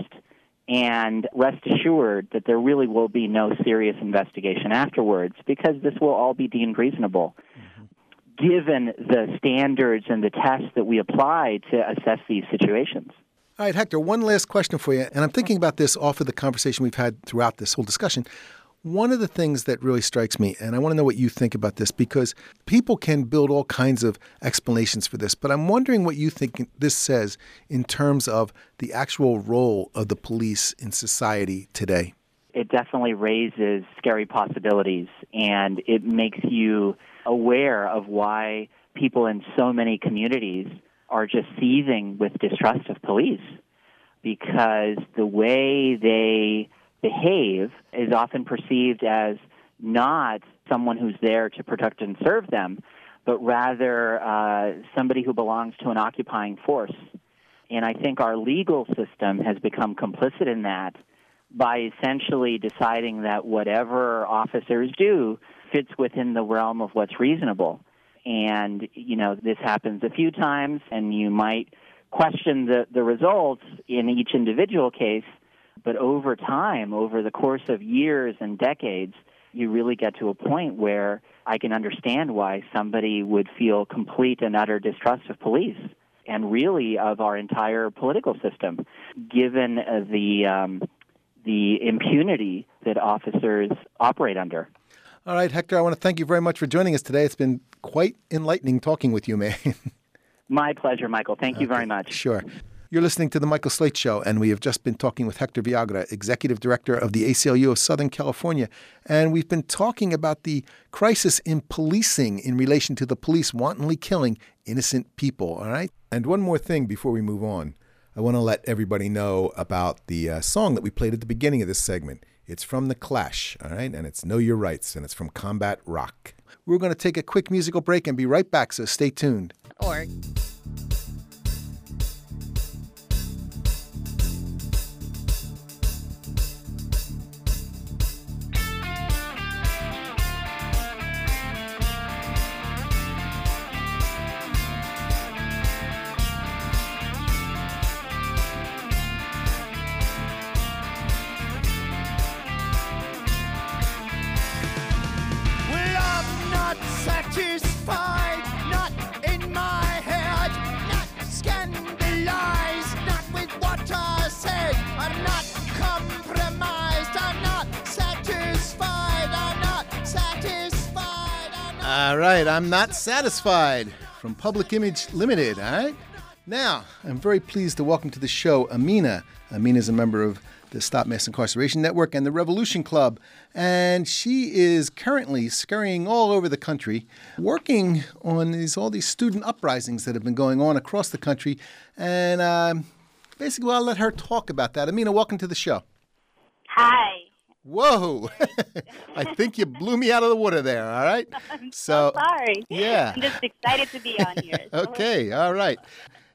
and rest assured that there really will be no serious investigation afterwards, because this will all be deemed reasonable, mm-hmm. given the standards and the tests that we apply to assess these situations. All right, Hector, one last question for you, and I'm thinking about this off of the conversation we've had throughout this whole discussion. One of the things that really strikes me, and I want to know what you think about this, because people can build all kinds of explanations for this, but I'm wondering what you think this says in terms of the actual role of the police in society today. It definitely raises scary possibilities, and it makes you aware of why people in so many communities are just seething with distrust of police, because the way they behave is often perceived as not someone who's there to protect and serve them, but rather uh, somebody who belongs to an occupying force. And I think our legal system has become complicit in that by essentially deciding that whatever officers do fits within the realm of what's reasonable. And, you know, this happens a few times, and you might question the, the results in each individual case, but over time, over the course of years and decades, you really get to a point where I can understand why somebody would feel complete and utter distrust of police and really of our entire political system, given uh, the um, the impunity that officers operate under. All right, Hector, I want to thank you very much for joining us today. It's been quite enlightening talking with you, man. My pleasure, Michael. Thank you okay, very much. Sure. You're listening to The Michael Slate Show, and we have just been talking with Hector Villagra, Executive Director of the A C L U of Southern California. And we've been talking about the crisis in policing in relation to the police wantonly killing innocent people, all right? And one more thing before we move on. I want to let everybody know about the uh, song that we played at the beginning of this segment. It's from The Clash, all right? And it's Know Your Rights, and it's from Combat Rock. We're going to take a quick musical break and be right back, so stay tuned. Or... All right, I'm Not Satisfied from Public Image Limited, all right? Now, I'm very pleased to welcome to the show Amina. Amina is a member of the Stop Mass Incarceration Network and the Revolution Club, and she is currently scurrying all over the country, working on these all these student uprisings that have been going on across the country, and uh, basically I'll let her talk about that. Amina, welcome to the show. Hi. Whoa! I think you blew me out of the water there, all right? I'm so, so sorry. Yeah. I'm just excited to be on here. Okay, all right.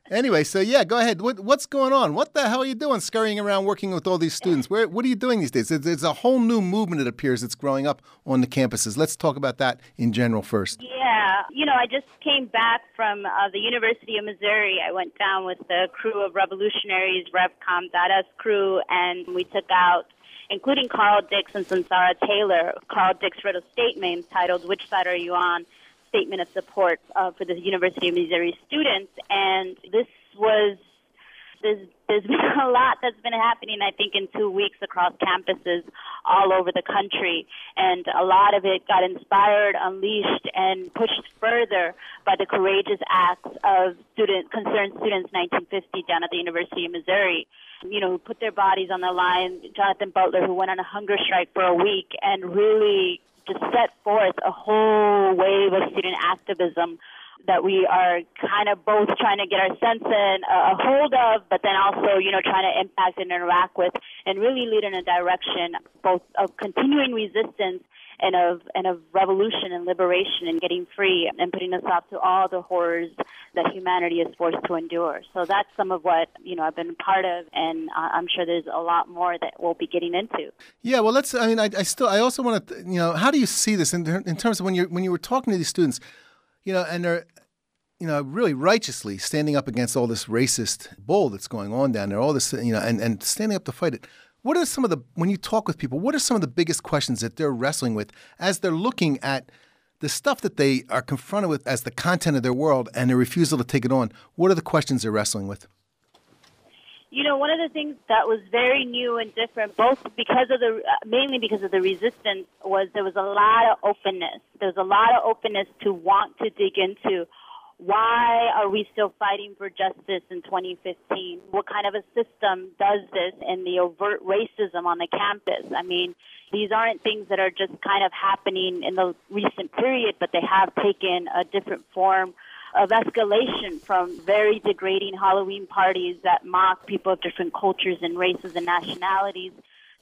Anyway, so yeah, go ahead. What, what's going on? What the hell are you doing scurrying around working with all these students? Where, what are you doing these days? There's, there's a whole new movement, it appears, that's growing up on the campuses. Let's talk about that in general first. Yeah. You know, I just came back from uh, the University of Missouri. I went down with the crew of revolutionaries, RevCom Dada's crew, and we took out, including Carl Dix and Sansara Taylor. Carl Dix wrote a statement entitled, "Which Side Are You On?" Statement of support uh, for the University of Missouri students. And this was, there's, there's been a lot that's been happening, I think, in two weeks across campuses all over the country. And a lot of it got inspired, unleashed, and pushed further by the courageous acts of student, concerned students nineteen fifty down at the University of Missouri, you know, who put their bodies on the line. Jonathan Butler, who went on a hunger strike for a week and really just set forth a whole wave of student activism that we are kind of both trying to get our sense in, uh, a hold of, but then also, you know, trying to impact and interact with and really lead in a direction both of continuing resistance and of and of revolution and liberation and getting free and putting a stop to all the horrors that humanity is forced to endure. So that's some of what, you know, I've been part of, and uh, I'm sure there's a lot more that we'll be getting into. Yeah, well, let's. I mean, I, I still. I also want to. You know, how do you see this in, in terms of when you when you were talking to these students, you know, and they're, you know, really righteously standing up against all this racist bull that's going on down there, all this, you know, and, and standing up to fight it. What are some of the, when you talk with people, what are some of the biggest questions that they're wrestling with as they're looking at the stuff that they are confronted with as the content of their world and their refusal to take it on? What are the questions they're wrestling with? You know, one of the things that was very new and different, both because of the, mainly because of the resistance, was there was a lot of openness. There was a lot of openness to want to dig into why are we still fighting for justice in twenty fifteen? What kind of a system does this in the overt racism on the campus? I mean, these aren't things that are just kind of happening in the recent period, but they have taken a different form of escalation from very degrading Halloween parties that mock people of different cultures and races and nationalities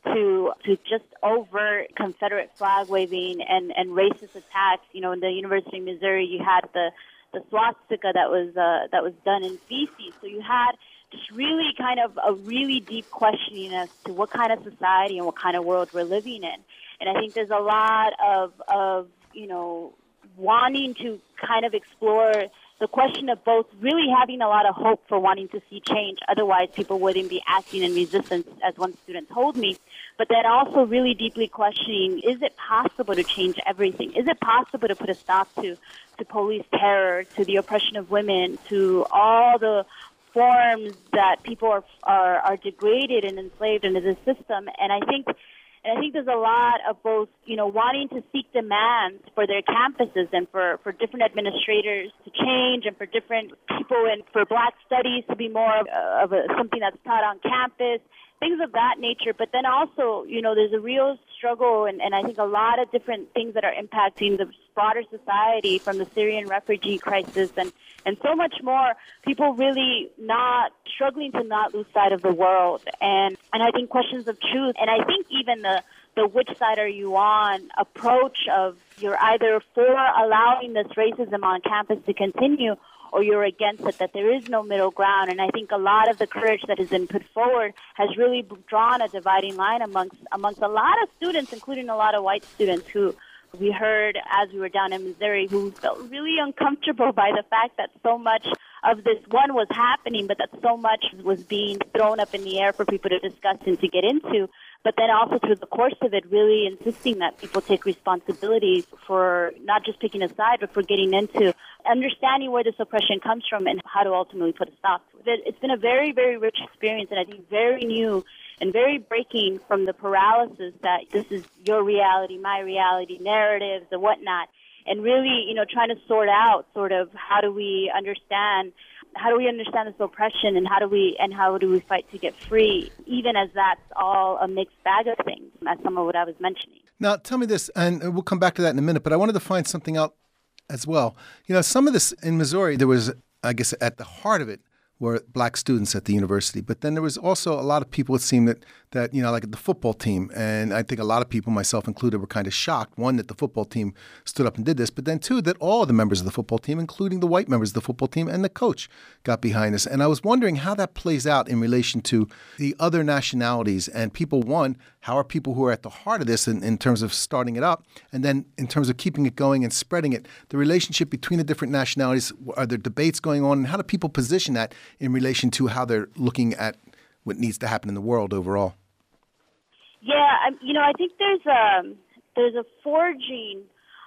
to to just overt Confederate flag waving and, and racist attacks. You know, in the University of Missouri, you had the the swastika that was uh, that was done in feces. So you had just really kind of a really deep questioning as to what kind of society and what kind of world we're living in. And I think there's a lot of, of you know, wanting to kind of explore the question of both really having a lot of hope for wanting to see change. Otherwise, people wouldn't be acting in resistance, as one student told me. But then also really deeply questioning, is it possible to change everything? Is it possible to put a stop to, to police terror, to the oppression of women, to all the forms that people are, are, are degraded and enslaved into the system? And I think And I think there's a lot of both, you know, wanting to seek demands for their campuses and for, for different administrators to change and for different people and for Black studies to be more of, of a, something that's taught on campus, things of that nature. But then also, you know, there's a real struggle and, and I think a lot of different things that are impacting the broader society, from the Syrian refugee crisis and, and so much more. People really not struggling to not lose sight of the world. And, and I think questions of truth. And I think even the, the which side are you on approach of you're either for allowing this racism on campus to continue or you're against it, that there is no middle ground. And I think a lot of the courage that has been put forward has really drawn a dividing line amongst amongst a lot of students, including a lot of white students who we heard as we were down in Missouri, who felt really uncomfortable by the fact that so much of this, one, was happening, but that so much was being thrown up in the air for people to discuss and to get into. But then also through the course of it, really insisting that people take responsibility for not just picking a side, but for getting into understanding where this oppression comes from and how to ultimately put a stop to it. It's been a very, very rich experience, and I think very new and very breaking from the paralysis that this is your reality, my reality, narratives and whatnot, and really, you know, trying to sort out sort of how do we understand how do we understand this oppression and how do we and how do we fight to get free, even as that's all a mixed bag of things, as some of what I was mentioning. Now, tell me this, and we'll come back to that in a minute, but I wanted to find something out as well. You know, some of this in Missouri, there was, I guess, at the heart of it were Black students at the university, but then there was also a lot of people, it seemed, that that, you know, like the football team, and I think a lot of people, myself included, were kind of shocked. One, that the football team stood up and did this, but then two, that all of the members of the football team, including the white members of the football team and the coach, got behind this. And I was wondering how that plays out in relation to the other nationalities and people. One, how are people who are at the heart of this in, in terms of starting it up, and then in terms of keeping it going and spreading it, the relationship between the different nationalities, are there debates going on, and how do people position that in relation to how they're looking at what needs to happen in the world overall? Yeah, I, you know, I think there's a there's a forging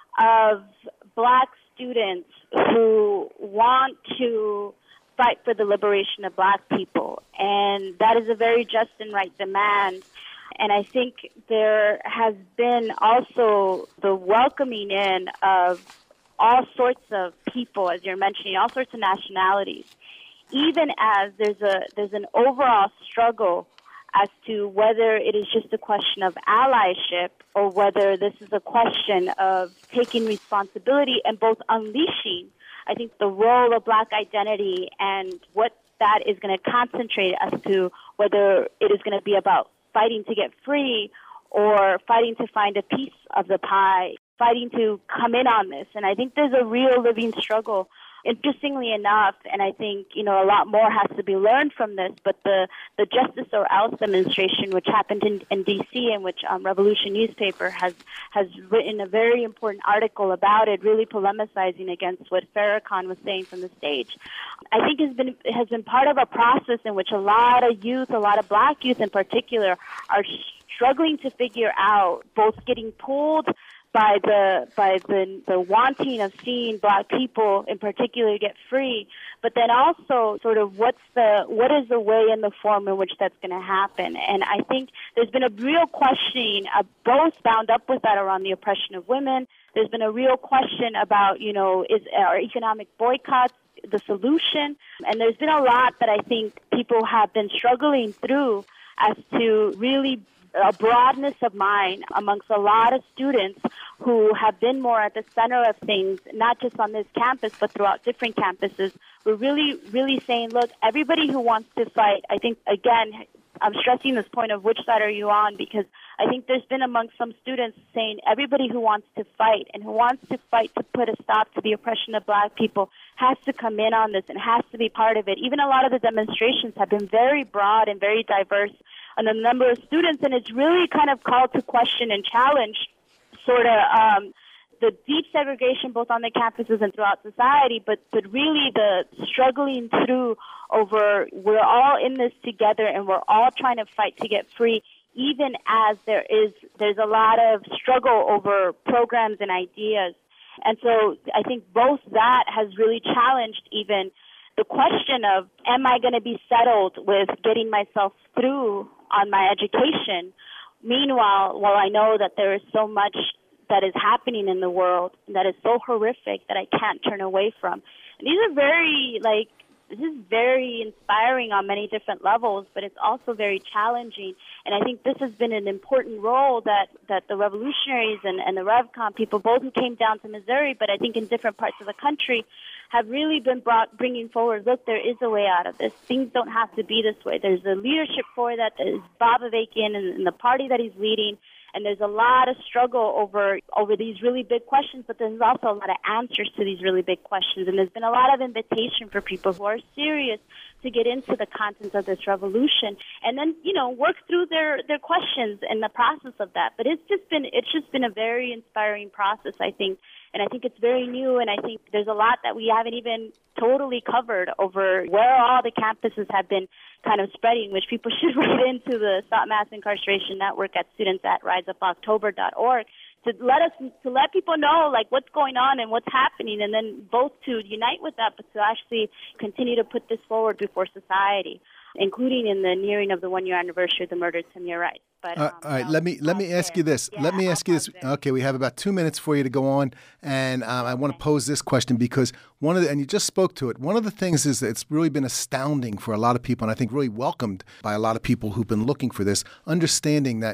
of black students who want to fight for the liberation of black people, and that is a very just and right demand. And I think there has been also the welcoming in of all sorts of people, as you're mentioning, all sorts of nationalities, even as there's a there's an overall struggle as to whether it is just a question of allyship or whether this is a question of taking responsibility and both unleashing, I think, the role of black identity and what that is going to concentrate as to whether it is going to be about fighting to get free or fighting to find a piece of the pie, fighting to come in on this. And I think there's a real living struggle. Interestingly enough, and I think, you know, a lot more has to be learned from this, but the, the Justice or Else demonstration, which happened in, in D C, in which um, Revolution newspaper has, has written a very important article about it, really polemicizing against what Farrakhan was saying from the stage, I think has been, has been part of a process in which a lot of youth, a lot of black youth in particular, are struggling to figure out, both getting pulled by the by the the wanting of seeing black people in particular get free, but then also sort of what's the what is the way and the form in which that's going to happen. And I think there's been a real questioning, uh, both bound up with that around the oppression of women. There's been a real question about, you know, is our economic boycotts the solution? And there's been a lot that I think people have been struggling through as to really a broadness of mind amongst a lot of students who have been more at the center of things, not just on this campus, but throughout different campuses. We're really, really saying, look, everybody who wants to fight, I think, again, I'm stressing this point of which side are you on, because I think there's been amongst some students saying everybody who wants to fight and who wants to fight to put a stop to the oppression of black people has to come in on this and has to be part of it. Even a lot of the demonstrations have been very broad and very diverse on the number of students, and it's really kind of called to question and challenge sort of um, the deep segregation both on the campuses and throughout society, but, but really the struggling through over we're all in this together and we're all trying to fight to get free, even as there is there's a lot of struggle over programs and ideas. And so I think both that has really challenged even the question of, am I going to be settled with getting myself through on my education? Meanwhile, while I know that there is so much that is happening in the world that is so horrific that I can't turn away from. And these are very, like, this is very inspiring on many different levels, but it's also very challenging. And I think this has been an important role that, that the revolutionaries and, and the RevCon people, both who came down to Missouri, but I think in different parts of the country, have really been brought, bringing forward, look, there is a way out of this. Things don't have to be this way. There's a leadership for that. There's Bob Avakian and, and the party that he's leading. And there's a lot of struggle over over these really big questions, but there's also a lot of answers to these really big questions. And there's been a lot of invitation for people who are serious to get into the contents of this revolution and then, you know, work through their, their questions in the process of that. But it's just been it's just been a very inspiring process, I think. And I think it's very new, and I think there's a lot that we haven't even totally covered over where all the campuses have been kind of spreading, which people should read into the Stop Mass Incarceration Network at students at rise up october dot org to let us to let people know like what's going on and what's happening, and then both to unite with that, but to actually continue to put this forward before society, including in the nearing of the one-year anniversary of the murder of Tamir Rice. But, um, all right, let me let me ask you this. Yeah, let me ask you this. There. Okay, we have about two minutes for you to go on, and um, I want to pose this question because one of the, and you just spoke to it. One of the things is that it's really been astounding for a lot of people, and I think really welcomed by a lot of people who've been looking for this, understanding that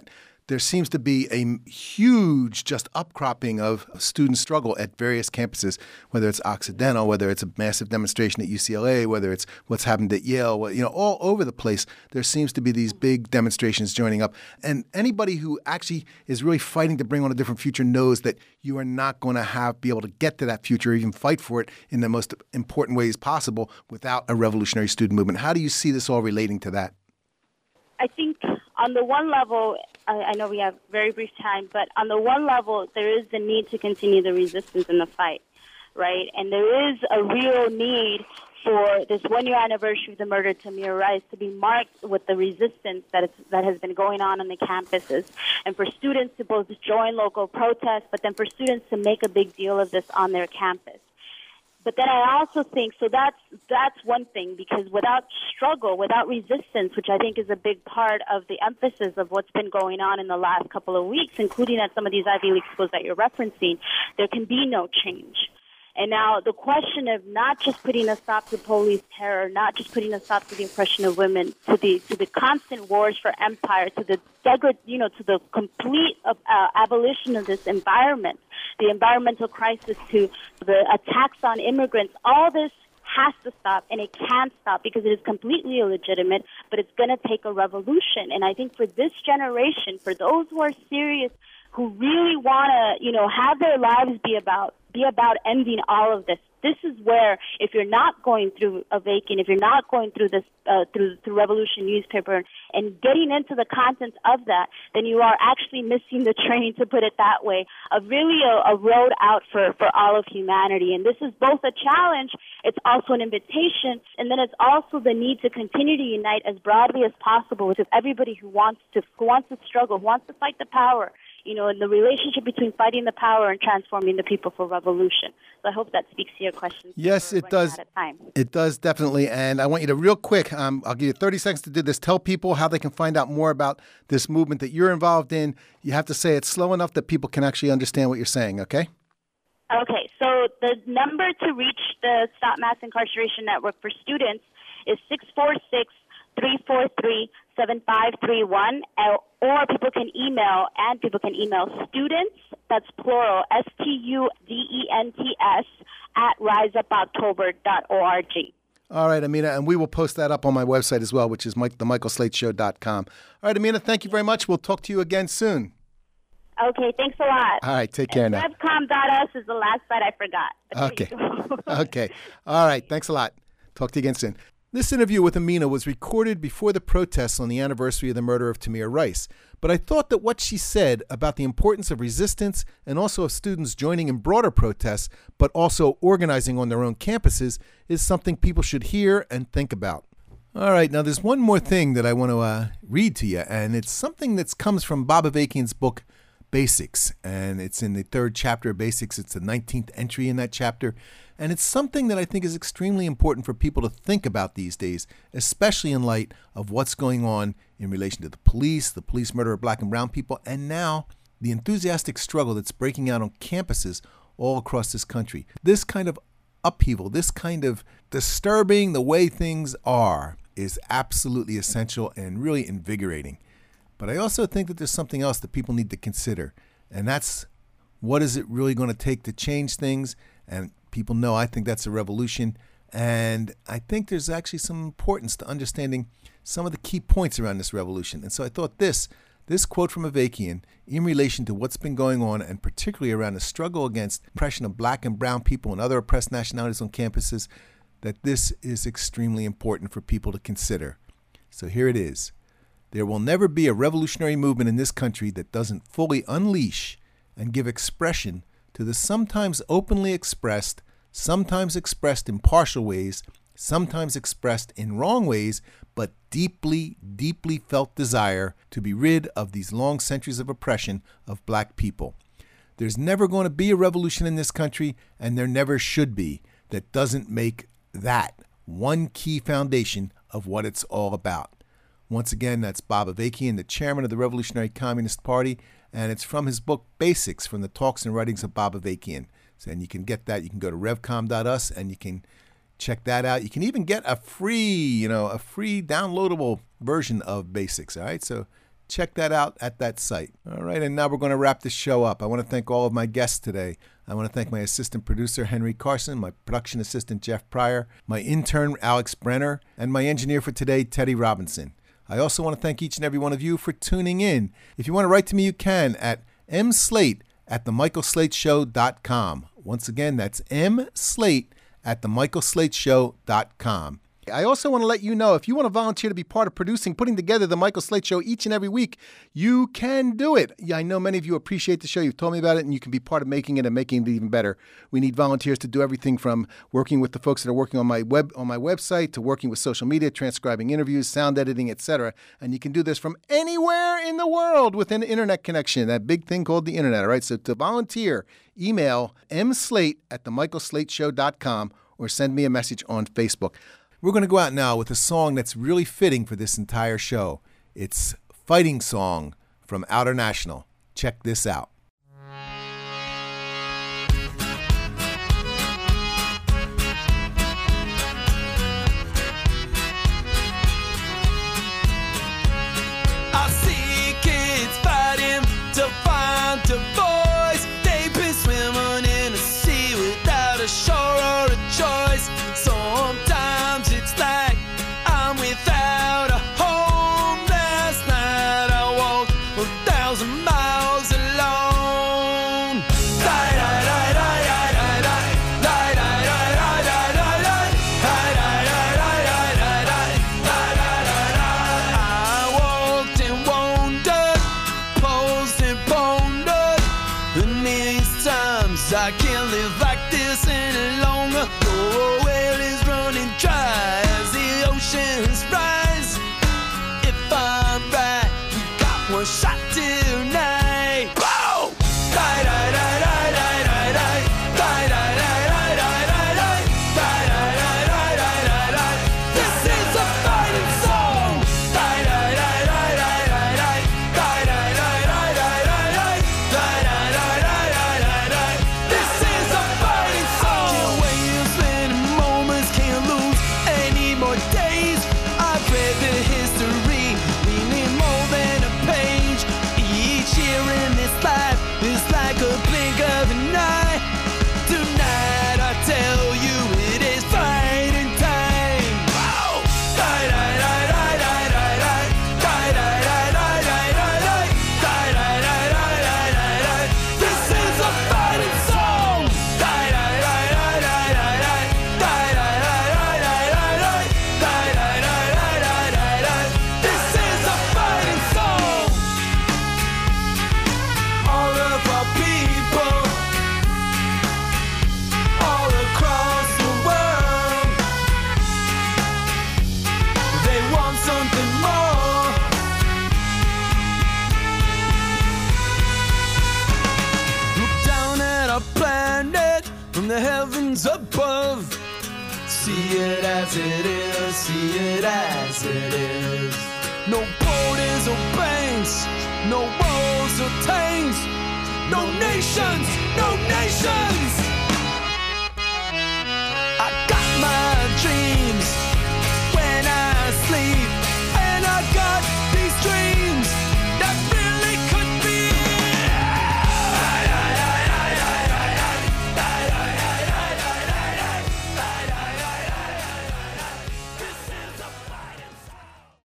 there seems to be a huge just upcropping of student struggle at various campuses, whether it's Occidental, whether it's a massive demonstration at U C L A, whether it's what's happened at Yale, you know, all over the place. There seems to be these big demonstrations joining up. And anybody who actually is really fighting to bring on a different future knows that you are not going to have be able to get to that future or even fight for it in the most important ways possible without a revolutionary student movement. How do you see this all relating to that? I think on the one level, I, I know we have very brief time, but on the one level, there is the need to continue the resistance and the fight, right? And there is a real need for this one-year anniversary of the murder of Tamir Rice to be marked with the resistance that is, that has been going on on the campuses, and for students to both join local protests, but then for students to make a big deal of this on their campus. But then I also think, so that's that's one thing, because without struggle, without resistance, which I think is a big part of the emphasis of what's been going on in the last couple of weeks, including at some of these Ivy League schools that you're referencing, there can be no change. And now the question of not just putting a stop to police terror, not just putting a stop to the oppression of women, to the to the constant wars for empire, to the degrad, you know, to the complete uh, abolition of this environment, the environmental crisis, to the attacks on immigrants, all this has to stop, and it can't stop because it is completely illegitimate, but it's going to take a revolution. And I think for this generation, for those who are serious, who really want to, you know, have their lives be about be about ending all of this. This is where, if you're not going through Avakian, if you're not going through this uh, through through Revolution newspaper and getting into the contents of that, then you are actually missing the train, to put it that way, of really a, a road out for, for all of humanity. And this is both a challenge, it's also an invitation, and then it's also the need to continue to unite as broadly as possible with everybody who wants to who wants to struggle, who wants to fight the power. You know, in the relationship between fighting the power and transforming the people for revolution. So I hope that speaks to your question. Yes, it does. It does, definitely. And I want you to real quick, um, I'll give you thirty seconds to do this. Tell people how they can find out more about this movement that you're involved in. You have to say it slow enough that people can actually understand what you're saying, okay? Okay, so the number to reach the Stop Mass Incarceration Network for students is six four six, three four three, seven five three one, or people can email, and people can email students, that's plural, S T U D E N T S, at rise up october dot org. All right, Amina, and we will post that up on my website as well, which is Mike, the michael slate show dot com. All right, Amina, thank you very much. We'll talk to you again soon. Okay, thanks a lot. All right, take care and now. Revcom dot U S is the last site I forgot. Okay. Okay. All right, thanks a lot. Talk to you again soon. This interview with Amina was recorded before the protests on the anniversary of the murder of Tamir Rice, but I thought that what she said about the importance of resistance and also of students joining in broader protests, but also organizing on their own campuses, is something people should hear and think about. All right, now there's one more thing that I want to uh, read to you, and it's something that comes from Bob Avakian's book, Basics, and it's in the third chapter of Basics. It's the nineteenth entry in that chapter, and it's something that I think is extremely important for people to think about these days, especially in light of what's going on in relation to the police, the police murder of black and brown people, and now the enthusiastic struggle that's breaking out on campuses all across this country. This kind of upheaval, this kind of disturbing the way things are, is absolutely essential and really invigorating. But I also think that there's something else that people need to consider, and that's, what is it really going to take to change things? And people know I think that's a revolution, and I think there's actually some importance to understanding some of the key points around this revolution. And so I thought this, this quote from Avakian in relation to what's been going on, and particularly around the struggle against oppression of black and brown people and other oppressed nationalities on campuses, that this is extremely important for people to consider. So here it is. There will never be a revolutionary movement in this country that doesn't fully unleash and give expression to the sometimes openly expressed, sometimes expressed in partial ways, sometimes expressed in wrong ways, but deeply, deeply felt desire to be rid of these long centuries of oppression of black people. There's never going to be a revolution in this country, and there never should be, that doesn't make that one key foundation of what it's all about. Once again, that's Bob Avakian, the chairman of the Revolutionary Communist Party, and it's from his book Basics, from the talks and writings of Bob Avakian. So, and you can get that. You can go to revcom dot U S and you can check that out. You can even get a free, you know, a free downloadable version of Basics. All right, so check that out at that site. All right, and now we're going to wrap this show up. I want to thank all of my guests today. I want to thank my assistant producer, Henry Carson, my production assistant, Jeff Pryor, my intern, Alex Brenner, and my engineer for today, Teddy Robinson. I also want to thank each and every one of you for tuning in. If you want to write to me, you can at mslate at the michael slate show dot com. Once again, that's mslate at the michael slate show dot com. I also want to let you know, if you want to volunteer to be part of producing, putting together the Michael Slate Show each and every week, you can do it. Yeah, I know many of you appreciate the show. You've told me about it, and you can be part of making it and making it even better. We need volunteers to do everything from working with the folks that are working on my web on my website to working with social media, transcribing interviews, sound editing, et cetera. And you can do this from anywhere in the world with an internet connection, that big thing called the internet. All right, so to volunteer, email mslate at the michael slate show dot com or send me a message on Facebook. We're going to go out now with a song that's really fitting for this entire show. It's Fighting Song from Outer National. Check this out. I see kids fighting to find a voice. They've been swimming in the sea without a shore or a choice. Sometimes it's like I'm without a home. Last night I walked a thousand miles alone. Die, die, die, die, die, die, die. Die, die, die, die, die, die, die. Die, die, die, die, die, die, die. Die, die, die, die. I walked and wandered, posed and pondered. And these times I can't live like this any longer. The well is running dry as the oceans rise. If I'm right, we got one shot tonight. Whoa! Die, die, die, die, die, die, die. Die, die, die, die, die, die, die. Die, die, die, die, die, die, die. This is a fighting song. Die, die, die, die, die, die, die. Die, die, die, die, die, die, die. Die, die, die, die, die, die, die. This is a fighting song. Can't wait to spend moments, can't lose any more days. I've read the history, we need more than a page. Each year in this life is like a blink of an eye. Tonight I tell you it is fighting time. Whoa! Die, die, die, die, die, die, die. Die, die, die, die, die, die, die. Die, die, die, die, die, die, die. This is a fighting song. Die, die, die, die, die, die, die. Die, die, die, die, die, die, die. Die, die, die, die, die, die, die. This is a fighting song. All of our people, all across the world, they want something more. Look down at our planet from the heavens above. See it as it is, see it as it is. No borders or banks, no walls or tanks. No nations, no nations.